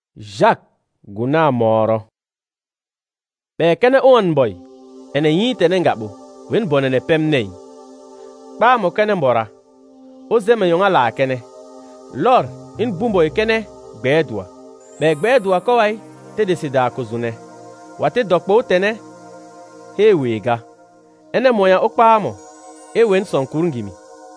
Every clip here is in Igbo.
Jacques guna moro. Be kene on boy. Ene yi tene ngabo. Wen bonene pemnei. Ba mo kene mbora. O zeme yonga la kene. Lor in bumbo kene gbedwa. Be gbedwa ko wai te desida kuzune. Wate dokpo tene. He wega. Ene moya okpa mo. E wen son kurungimi.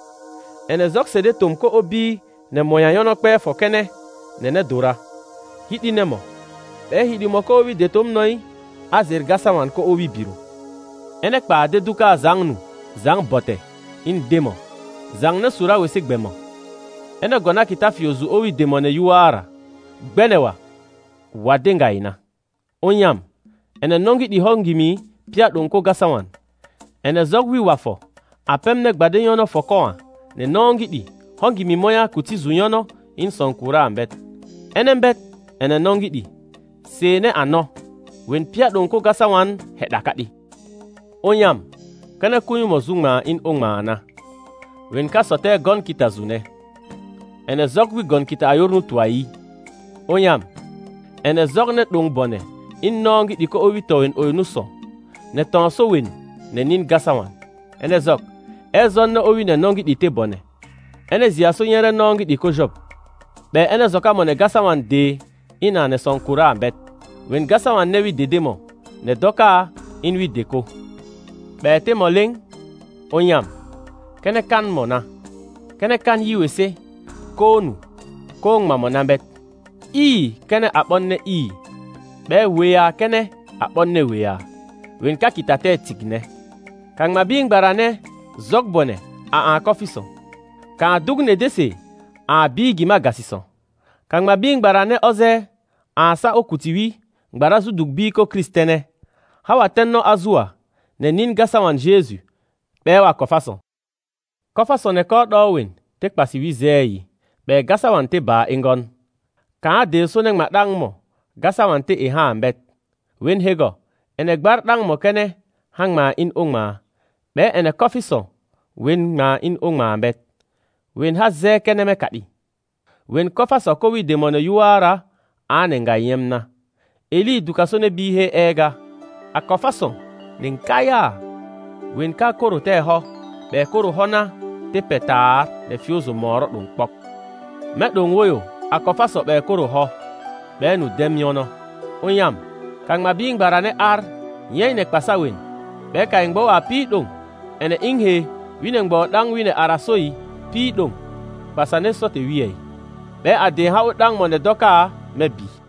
Ene zok sede tomko obi ne moya yono kpe fo kene nene dora. Hidi nemo. Be hidi mo ko wi detom noi azir gasawan ko owi biru. Ene kpa de duka zangnu, zang bote, in demo. Zang ne sura wesik bemo. Ene gona kita fiozu owi demo ne yuara. Gbenewa. Wadenga ina. Onyam. Ene nongi di hongimi pia donko gasawan. Ene zog wi wafo. Apem ne gbade yono fokoa. Ne nongi di hongimi moya kuti zunyono in sonkura ambet. Ene mbet. Ene nongi di. Se ne ano. Wen pia donko gasawan hedakadi. Onyam. Kana kunyu mozunga in ongmaana. Wen ka sote gon kita zune. Ene zog wi gon kita ayornu tuai. Onyam. Ene zog ne dong bone. In nongi di ko owito wen oynuso. Ne tonso wen. Ne nin gasawan. Ene zog. Ezon ne owi ne nongi di te bone. Ene ziaso nyere nongi di ko job. Be ene zoka mo ne gasawan de. Ina ne sonkura ambet. Wen gasawan ne wi dedemo. Ne doka in wi deko. Be te moling. Onyam. Kene kan mona. Kene kan yiwese. Konu. Kong mamonambet. I kene aponne i. Be wea kene aponne wea. Wen ka kitate tigne. Kang mabing barane. Zogbone a kofiso. Kan dugne dese a bigi magasiso. Kang mabing barane oze a sa okutiwi gbarazu dugbi ko kristene. Hawa tenno azua ne nin gasawan Jesu. Bewa kofaso. Kofaso ne ko dowen te kpasiwi zeyi. Be gasawan te ba ingon. Kan de so ne madang mo gasawan te ha ambet. Wen hego ene gbar dang mo kene hangma in ongma. Be ene kofiso wen ma in ongma ambet. Wen ha ze kene me kadi. Wen kofaso ko wi demono yuara ane nga yemna. Eli dukasone bihe ega. A kofaso ninkaya. Wen ka koro te ho. Be koro hona te petar ne fiozo moro dun pop. Me dun woyo a kofaso be koro ho. Be nu demyono. Onyam. Kang mabing barane ar. Yen ne kpasa wen. Be ka ingbo a pi dun. Ene inghe. Wine ngbo dang wine arasoi. Pi dun. Basane sote wiye. Be ade hao dang mo ne doka me bi.